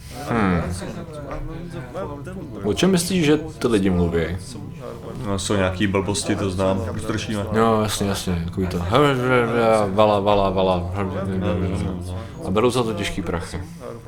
O čem myslíš, že ty lidi mluví? No, jsou nějaký blbosti, to znám, už držíme. No, jasně, takový to. Vala. A berou za to těžký prachy.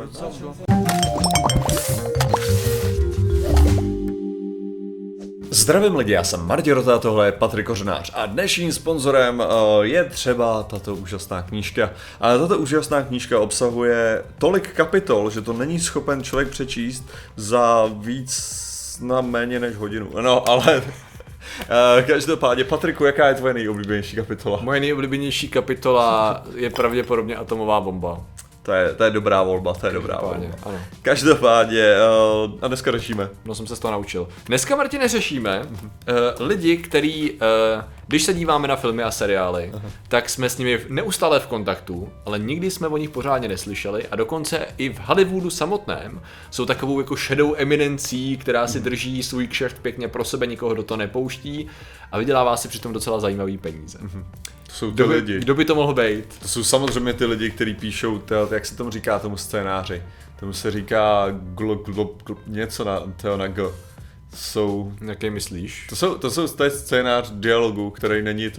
Zdravím lidi, já jsem Martin Rota, tohle je Patrik Kořenář a dnešním sponzorem je třeba tato úžasná knížka. A tato úžasná knížka obsahuje tolik kapitol, že to není schopen člověk přečíst za víc na méně než hodinu. No, ale každopádně, Patriku, jaká je tvoje nejoblíbenější kapitola? Moje nejoblíbenější kapitola je pravděpodobně atomová bomba. To je dobrá volba, volba. Ano. Každopádně, a dneska řešíme. No, jsem se z toho naučil. Dneska, Martine, řešíme lidi, který, když se díváme na filmy a seriály, tak jsme s nimi neustále v kontaktu, ale nikdy jsme o nich pořádně neslyšeli a dokonce i v Hollywoodu samotném jsou takovou jako šedou eminencí, která si drží svůj kšeft pěkně pro sebe, nikoho do toho nepouští a vydělává si přitom docela zajímavý peníze. To jsou ty lidi. Kdo by to mohl být? To jsou samozřejmě ty lidi, kteří píšou, jak se tomu říká tomu scénáři. Tomu se říká něco na G. Jsou... Jaký myslíš? To je scénář dialogu, který není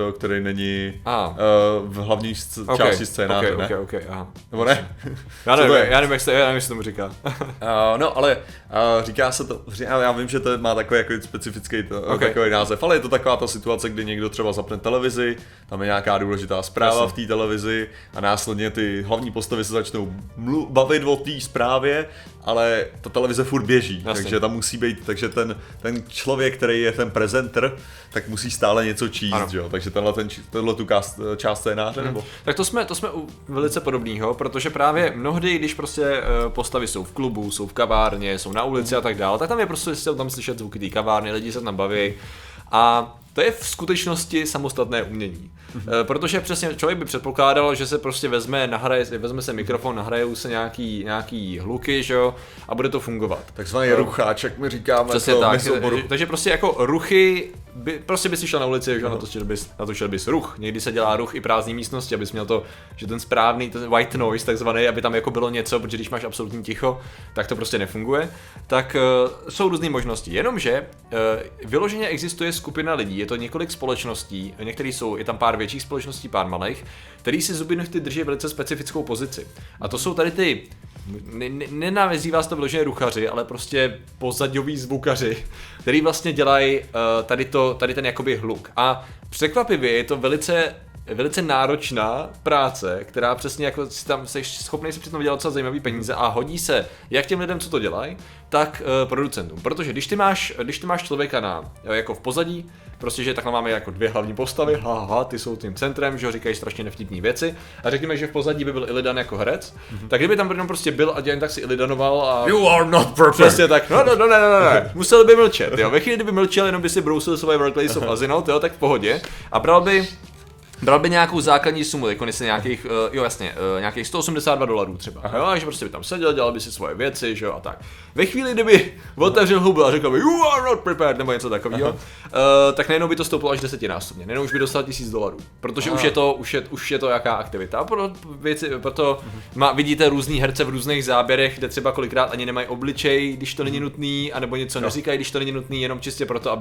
v hlavní části scénáře, ne? Okay, aha. Nebo ne? Já nevím, jak se tomu říká. No, ale říká se to, já vím, že to má takový jako specifický takový název, ale je to taková ta situace, kdy někdo třeba zapne televizi, tam je nějaká důležitá zpráva v té televizi a následně ty hlavní postavy se začnou bavit o té zprávě, ale ta televize furt běží, takže tam musí být, takže ten člověk, který je ten prezenter, tak musí stále něco číst, jo? Takže tenhle tu část scénáře, nebo? Tak to jsme u velice podobného, protože právě mnohdy, když prostě postavy jsou v klubu, jsou v kavárně, jsou na ulici a tak dále, tak tam je prostě tam slyšet zvuky té kavárny, lidi se tam baví a to je v skutečnosti samostatné umění. Protože přesně člověk by předpokládal, že se prostě vezme se mikrofon, nahrajou se nějaký hluky, že jo, a bude to fungovat. Takzvaný rucháček, my říkáme. Přesně tak. Takže prostě jako ruchy, by si šel na ulici, že natočil bys ruch. Někdy se dělá ruch i prázdné místnosti, abys měl to, že ten správný, ten white noise takzvaný, aby tam jako bylo něco, protože když máš absolutní ticho, tak to prostě nefunguje. Tak jsou různé možnosti. Jenomže vyloženě existuje skupina lidí, je to několik společností, je tam pár větších společností, pár malých, který si zuby nechty drží velice specifickou pozici. A to jsou tady ty, nenazývá se to vyloženě ruchaři, ale prostě pozadioví zvukaři, který vlastně dělají tady ten jakoby hluk. A překvapivě je to velice náročná práce, která přesně jako si tam jsi schopný si přitom vydělat docela zajímavý peníze a hodí se jak těm lidem, co to dělají, tak producentům. Protože když ty máš člověka jako v pozadí, prostě, že takhle máme jako dvě hlavní postavy, ty jsou tím centrem, že ho říkají strašně nevtipný věci a řekněme, že v pozadí by byl Illidan jako herec, tak kdyby tam prostě byl a jen tak si Illidanoval a... You are not perfect! Přesně tak, ne, musel by mlčet, jo, ve chvíli, kdyby mlčel, jenom by si brousil svoje workplace of Azinot, jo, tak v pohodě a bral by nějakou základní sumu, jako nějakých, nějakých $182 třeba, jo, že prostě by tam seděl, dělal by si svoje věci, že jo, a tak. Ve chvíli, kdyby otevřel hubu a řekl by you are not prepared, nebo něco takového, tak najednou by to stouplo až 10násobně, najednou už by dostal $1000, protože už je to jaká aktivita. A proto vidíte různý herce v různých záběrech, kde třeba kolikrát ani nemají obličej, když to není nutný, anebo něco neříkají, když to není nutný, jenom čistě proto,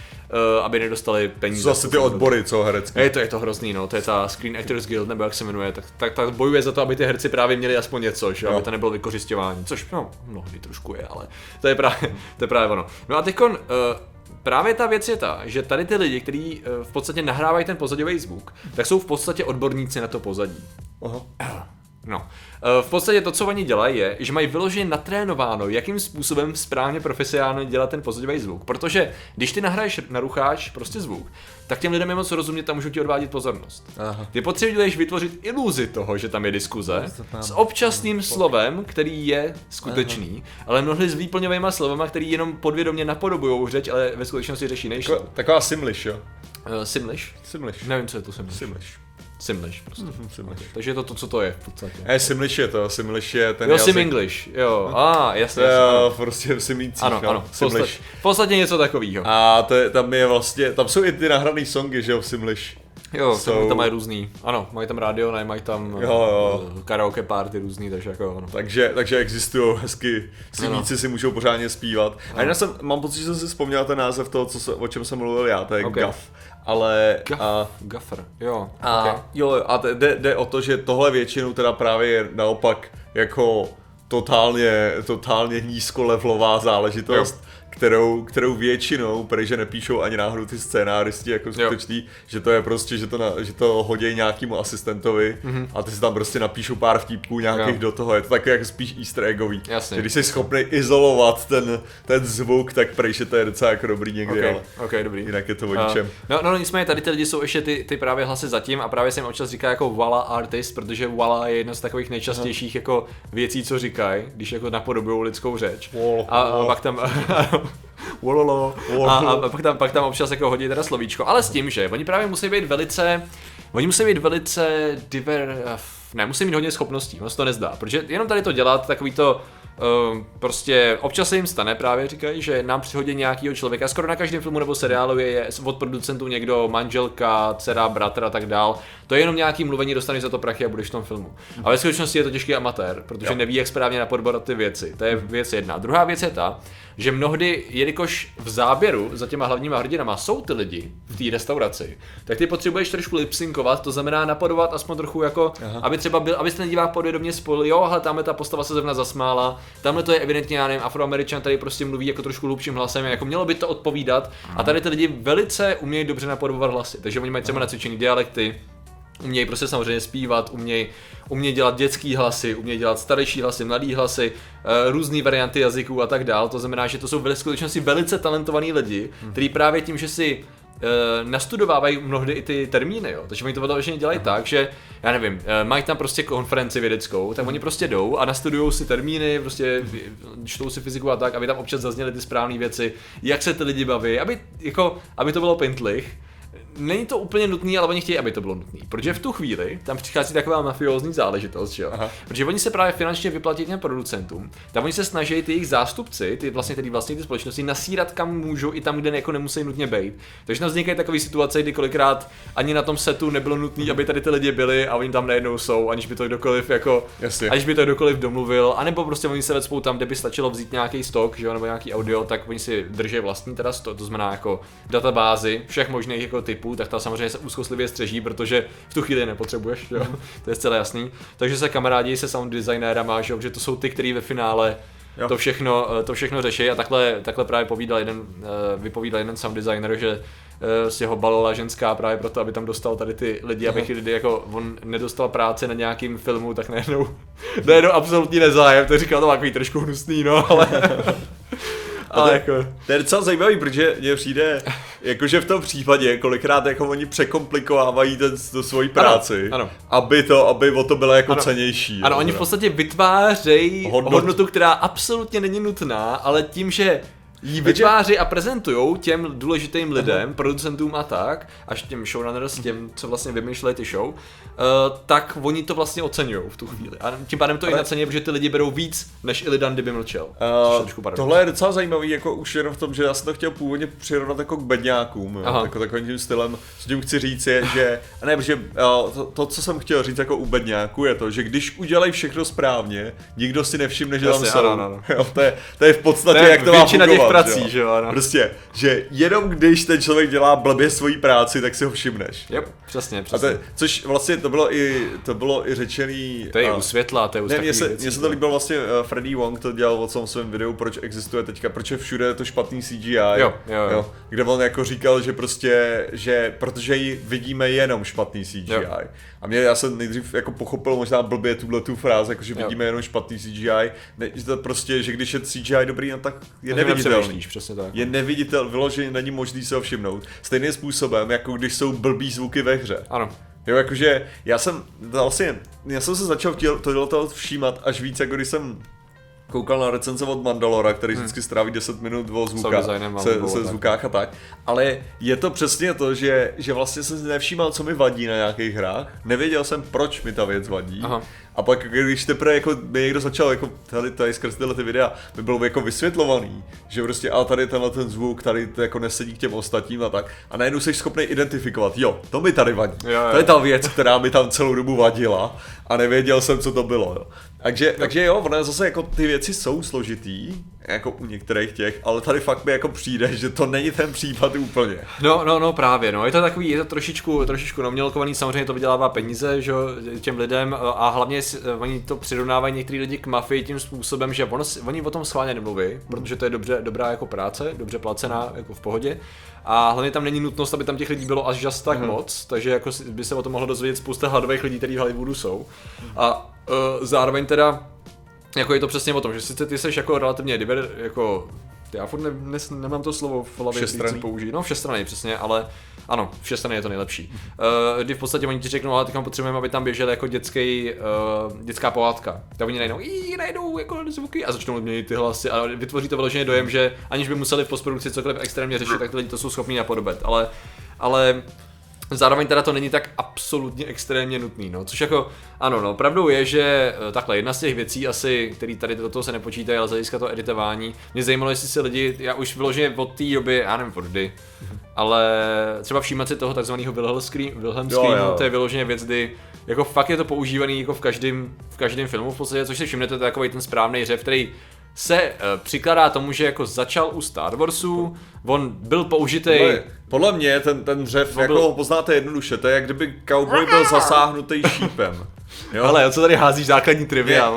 aby nedostali peníze. Zase ty odbory, co herecký. Je to hrozný, no, to je ta Screen Actors Guild, nebo jak se jmenuje, tak bojuje za to, aby ty herci právě měli aspoň něco, že? Aby to nebylo vykořisťování, což mnohdy trošku je, ale to je právě ono. No a teďkon, právě ta věc je ta, že tady ty lidi, kteří v podstatě nahrávají ten pozadový zvuk, tak jsou v podstatě odborníci na to pozadí. No, v podstatě to, co oni dělají, je, že mají vyloženě natrénováno, jakým způsobem správně profesionálně dělat ten pozadový zvuk. Protože když ty nahraješ na rucháč prostě zvuk, tak těm lidem je moc rozumět a můžou ti odvádět pozornost. Ty potřebuješ vytvořit iluzi toho, že tam je diskuze s občasným slovem, který je skutečný, ale mnohdy s výplňovýma slovama, který jenom podvědomě napodobujou řeč, ale ve skutečnosti řeší nejšlo. Taková Simlish, jo? Simlish? Nevím, co je to Simlish. Simlish prostě. Okay. Takže je to, co to je v podstatě. Simlish je to, Simlish je ten jazyk. English, jo. jasně. Prostě Simících, ano. V podstatě něco takového. A tam je vlastně, tam jsou i ty nahraný songy, že jo, v Simlish. Jo, tam mají různý. Ano, mají tam rádio, mají tam karaoke party různý, takže jako ano. Takže existují hezky, svíníci si můžou pořádně zpívat. A jinak mám pocit, že jsem si vzpomněl ten název toho, o čem jsem mluvil já, to je Guff. Ale... Gaffer, jo. A jde o to, že tohle většinou teda právě je naopak jako totálně nízkolevlová záležitost, kterou většinou, protože nepíšou ani náhodou ty scénáristi jako skutečný, že to je prostě, že to hodí nějakému asistentovi a ty si tam prostě napíšou pár vtípků nějakých do toho, je to taky jako spíš easter eggový. Jasně. Že když jsi schopný izolovat ten zvuk, tak prej, že to je docela jako dobrý někdy, ale dobrý. Jinak je to o ničem. No, nicméně tady ty lidi jsou ještě ty právě hlasy zatím a právě se jim občas říká jako Walla artist, protože Walla je jedna z takových nejčastějších jako věcí, co říkají, když jako napodobujou lidskou řeč. A pak tam Wololo. A pak tam občas jako hodí teda slovíčko, ale s tím, že oni právě musí být velice musí mít hodně schopností, moc to nezdá, protože jenom tady to dělat, takový to prostě občas se jim stane právě, říkají, že nám přihodí nějakýho člověka, skoro na každém filmu nebo seriálu je od producentů někdo, manželka, dcera, bratr a tak dál, to je jenom nějaký mluvení, dostaneš za to prachy a budeš v tom filmu. A ve skutečnosti je to těžký amatér, protože neví, jak správně napodobovat ty věci, to je věc jedna. Druhá věc je ta, že mnohdy, jelikož v záběru za těma hlavníma hrdinama jsou ty lidi v té restauraci, tak ty potřebuješ trošku lipsynkovat, to znamená napodobovat aspoň trochu jako, aby třeba aby ten divák podvědomě spojil, jo, hele, tamhle ta postava se zrovna zasmála, tamhle to je evidentně, já nevím, Afroameričan, tady prostě mluví jako trošku hlubším hlasem, jako mělo by to odpovídat a tady ty lidi velice umějí dobře napodobovat hlasy, takže oni mají třeba nacvičený dialekty, umějí prostě samozřejmě zpívat, umějí dělat dětský hlasy, umějí dělat starší hlasy, mladý hlasy, různé varianty jazyků a tak dál. To znamená, že to jsou v skutečnosti velice talentovaní lidi, kteří právě tím, že si nastudovávají mnohdy i ty termíny, jo. Takže oni to vyloženě dělají tak, že já nevím, mají tam prostě konferenci vědeckou, tak oni prostě jdou a nastudujou si termíny, prostě čtou si fyziku a tak, aby tam občas zazněly ty správné věci, jak se ty lidi baví, aby to bylo pintlich. Není to úplně nutný, ale oni chtějí, aby to bylo nutný, protože v tu chvíli tam přichází taková mafiózní záležitost, že jo? Protože oni se právě finančně vyplatí těm producentům, tam oni se snaží ty jejich zástupci, ty společnosti nasírat kam můžou i tam, kde jako nemusí nutně být. Takže tam vznikají takové situace, kdy kolikrát ani na tom setu nebylo nutné, aby tady ty lidi byli a oni tam najednou jsou, aniž by to kdokoliv domluvil, anebo prostě oni se vecpou tam, kde by stačilo vzít nějaký stok, že jo, nebo nějaký audio, tak oni si drží vlastní teda to znamená jako databázi všech možných jako typů, tak ta samozřejmě se úzkostlivě střeží, protože v tu chvíli nepotřebuješ, jo? To je zcela jasný. Takže se kamarádi se sound designérama, že to jsou ty, kteří ve finále to všechno řeší a takhle právě vypovídal jeden sound designer, že si ho balila ženská právě proto, aby tam dostal tady ty lidi, aby ty lidi jako on nedostal práci na nějakým filmu, tak najednou absolutní nezájem, to říkal to takový trošku hnusný, no, ale... To je docela zajímavý, protože mně přijde, jakože v tom případě kolikrát jako oni překomplikovávají tu svoji práci, ano. Aby o to bylo jako cenější. Ano, oni v podstatě vytvářejí hodnotu, která absolutně není nutná, ale tím, že ji vytváří a prezentujou těm důležitým lidem, producentům a tak, až těm showrunners, těm, co vlastně vymýšlejí ty show, tak oni to vlastně oceňují v tu chvíli. A tím pádem to i naceňuje, protože ty lidi berou víc, než i Lidan, kdyby mlčel. Tohle je docela zajímavý, jako už jenom v tom, že já jsem to chtěl původně přirovnat jako k bedňákům, jako takovým tím stylem. Co tím chci říct je, že, ne, protože to, co jsem chtěl říct jako u bedňáků, je to, že když udělají všechno správně, nikdo si nevšimne, že tam jsou. To je v podstatě, jak to má fungovat. Prací, že jo, ano. Prostě, že jenom když ten člověk dělá blbě svoji práci, tak si ho všimneš. Yep, přesně. Což vlastně to bylo i řečený... To je u světla, to je u takových věcí. Mně se to líbilo vlastně, Freddie Wong to dělal o tom svém videu, proč existuje teďka, proč je všude to špatný CGI. Jo. Kde on jako říkal, že prostě, že protože vidíme jenom špatný CGI. Jo. A já jsem nejdřív jako pochopil možná blbě tu frázi, jako že vidíme jenom špatný CGI, že to prostě, že když je CGI dobrý, no tak je neviditelný. Přesně tak. Je neviditelný, vyloženě není možný se ho všimnout. Stejným způsobem, jako když jsou blbý zvuky ve hře. Ano. Jo, jakože já jsem se začal tohle všímat až víc, jako když jsem koukal na recenze od Mandalora, který vždycky stráví 10 minut o se zvukách a tak. Ale je to přesně to, že vlastně jsem si nevšímal, co mi vadí na nějakých hrách. Nevěděl jsem, proč mi ta věc vadí. Aha. A pak, když teprve jako by někdo začal jako tady skrz tyhle ty videa, by bylo jako vysvětlovaný, že prostě a tady tenhle ten zvuk, tady to jako nesedí k těm ostatním a tak. A najednou jsi schopný identifikovat, jo, to mi tady vadí. To je ta věc, která mi tam celou dobu vadila a nevěděl jsem, co to bylo, jo. Takže jo, ono zase jako ty věci jsou složitý, jako u některých těch, ale tady fakt mi jako přijde, že to není ten případ úplně. No právě, no, je to takový, je to trošičku nomělkovaný, samozřejmě to vydělává peníze, že těm lidem a hlavně oni to přirovnávají některý lidi k mafii tím způsobem, že oni o tom schválně nemluví, protože to je dobrá jako práce, dobře placená, jako v pohodě. A hlavně tam není nutnost, aby tam těch lidí bylo až tak moc, takže jako by se o tom mohlo dozvědět spousta hladových lidí, kteří v Hollywoodu jsou. A zároveň teda, jako je to přesně o tom, že sice ty seš jako relativně jako, já furt nemám to slovo v hlavě, všestranný použít, no všestranný přesně, ale ano, všestranný je to nejlepší. Kdy v podstatě oni ti řeknou, ale teď potřebujeme, aby tam běžela jako dětská pohádka. Tak oni najdou jako zvuky a začnou měnit ty hlasy a vytvoří to vyloženě dojem, že aniž by museli v postprodukci cokoliv extrémně řešit, tak ty lidi to jsou schopní napodobit, ale zároveň teda to není tak absolutně extrémně nutný, no, což jako, ano, no, pravdou je, že takhle, jedna z těch věcí asi, který tady do toho se nepočítají, ale z hlediska toho editování, mě zajímalo, jestli se lidi, já už vyloženě od té doby, já nevím od kdy, ale třeba všímat si toho takzvaného Wilhelm screenu, to je vyloženě věc, kdy jako fakt je to používaný jako v každém filmu v podstatě, což si všimnete, to je takový ten správný řev, který se přikládá tomu, že jako začal u Star Warsu, on byl použitý. Podle mě ten řev, jako ho poznáte jednoduše, to je jak kdyby cowboy byl zasáhnutý šípem. Jo? Ale co tady házíš základní trivia?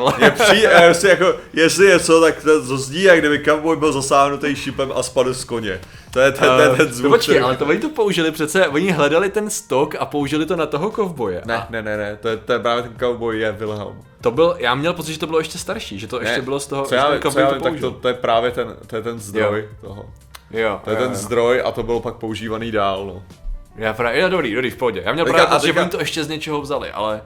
Jestli je co, tak to zní, jak kdyby cowboy byl zasáhnutý šípem a spadl z koně. To je ten zvuk. Počkej, ale to oni to použili přece, oni hledali ten stok a použili to na toho kovboje. Ne, to je právě ten cowboy je Wilhelm. To byl, já měl pocit, že to bylo ještě starší, že to ještě bylo z toho, co já vím, tak to je právě ten zdroj toho. Jo, to je ten zdroj a to bylo pak používaný dál, no. Dobrý, v pohodě. Já měl právě pocit, že oni to ještě z něčeho vzali, ale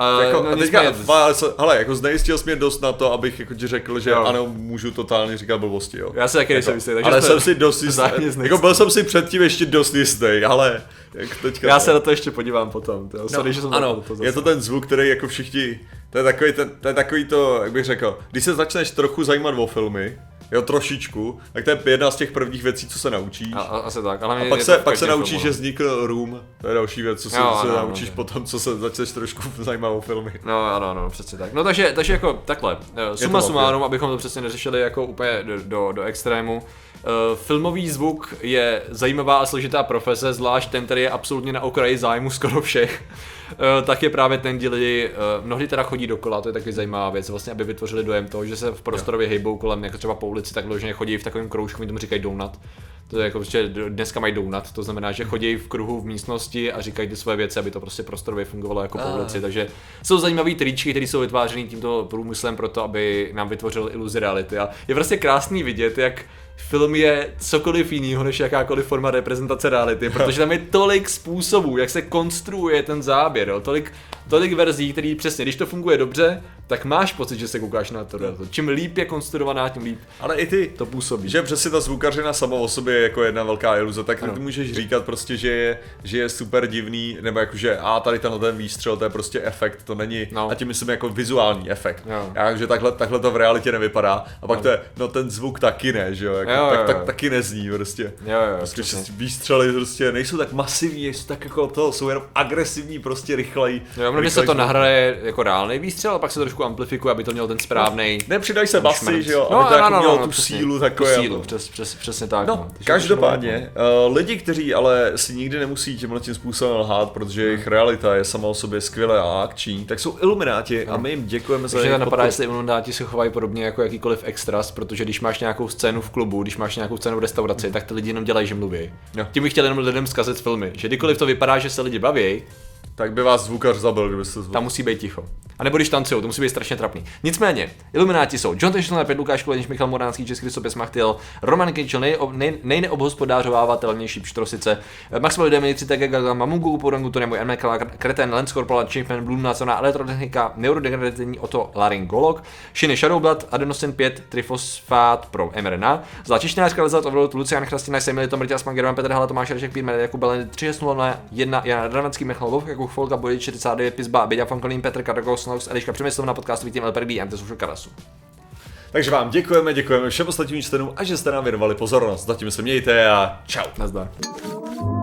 jako znejistil jsi mě dost na to, abych jako ti řekl, že ano, můžu totálně říkat blbosti, jo. Já se taky nejsem jistý, takže ale jsem si dost jistý, jako byl jsem si předtím ještě dost jistý, ale teďka... Já se na to ještě podívám potom, ano, je to ten zvuk, který jako všichni, to je takový to, jak bych řekl, když se začneš trochu zajímat o filmy, jo, trošičku, tak to je jedna z těch prvních věcí, co se naučíš. Asi tak, ale pak se naučíš, že vznikl Room, to je další věc, co se naučíš potom, co se začneš trošku zajímat o filmy. No, ano, přesně tak. No takže jako takhle, suma sumárum, abychom to přesně neřešili jako úplně do extrému. Filmový zvuk je zajímavá a složitá profese, zvlášť ten, který je absolutně na okraji zájmu skoro všech. Tak je právě ten, kdy lidi mnohdy teda chodí dokola, to je taky zajímavá věc, vlastně, aby vytvořili dojem toho, že se v prostorově hejbou kolem, jako třeba po ulici, tak vloženě chodí v takovém kroužku, my tomu říkají donut. To je jako prostě dneska mají donut, to znamená, že chodí v kruhu v místnosti a říkají ty svoje věci, aby to prostě prostorově fungovalo jako po ulici, takže jsou zajímavý tričky, které jsou vytvářeny tímto průmyslem proto, aby nám vytvořil iluzi reality a je prostě krásný vidět, jak film je cokoliv jiného než jakákoliv forma reprezentace reality, protože tam je tolik způsobů, jak se konstruuje ten záběr, jo? Tolik verzí, který přesně, když to funguje dobře, tak máš pocit, že se koukáš na to. Čím líp je konstruovaná, tím líp ale i ty to působí. Že přesně ta zvukařina sama o sobě je jako jedna velká iluze, tak ty můžeš říkat prostě, že je super divný, nebo jakože tady ten výstřel, to je prostě efekt, to není, a tím myslím jako vizuální efekt. Takže takhle to v realitě nevypadá. A pak to je, ten zvuk taky ne, že jo, tak taky nezní prostě. Prostě výstřely prostě nejsou tak masivní, jsou tak jako to, jsou jenom agresivní, prostě rychlej. Mně se to nahraje jako reálný výstřel, a pak se trošku amplifikuje, aby to mělo ten správný. Nepřidají se basy, že jo, aby to jako mělo tu sílu takové. Přesně tak. Každopádně, lidi, kteří ale si nikdy nemusí tímhle způsobem lhát, protože jejich realita je sama o sobě skvělá a akční, tak jsou ilumináti a my jim děkujeme za jejich podporu. Napadá, jestli ilumináti se chovají podobně jako jakýkoliv extras, protože když máš nějakou scénu v klubu, když máš nějakou scénu v restauraci, tak ty lidi jenom dělají, že mluví. Tím bych chtěl jenom lidem zkazit filmy, že kdykoliv to vypadá, že se lidi baví, tak by vás zvukař zabil, kdybyste zvukař. Tam musí být ticho. A nebo když tancujou, to musí být strašně trapný. Nicméně, ilumináti jsou John Teštel, Petr Lukáš Kolenič, Michal Moránský, Český Sopěs Machtil, Roman Kinčel, nejneobhospodářovávatelnější pštrosice, Maxwell Demini, 3TG Gaga, Mamungu, Porangu, to nemůj Enmekala, Kreten, Lens Corporal, Chiefman, Bloom, Nacional, Elektrotechnika, Neurodegenerativní otolaryngolog, Šiny Shadowblood, Adenosin 5, Trifosfát pro mRNA, Zlačišťářka Lezat, Ovlod, Lucián Chrastina, Semily, Tomrtěl, Smangerman, Petr Hala, Tomáš Rešek, Pír, Jakub Belen, 36001, Jan Ravenský, Michal Vovk, jako Folka, Body 49, Pizba, Beďa Fankolín, Petr Karagos, Snox, Eliška Přemyslovna, podcast Vítím LPB, MT Social Karasu. Takže vám děkujeme všem ostatním členům a že jste nám věnovali pozornost. Zatím se mějte a čau. Nazdar.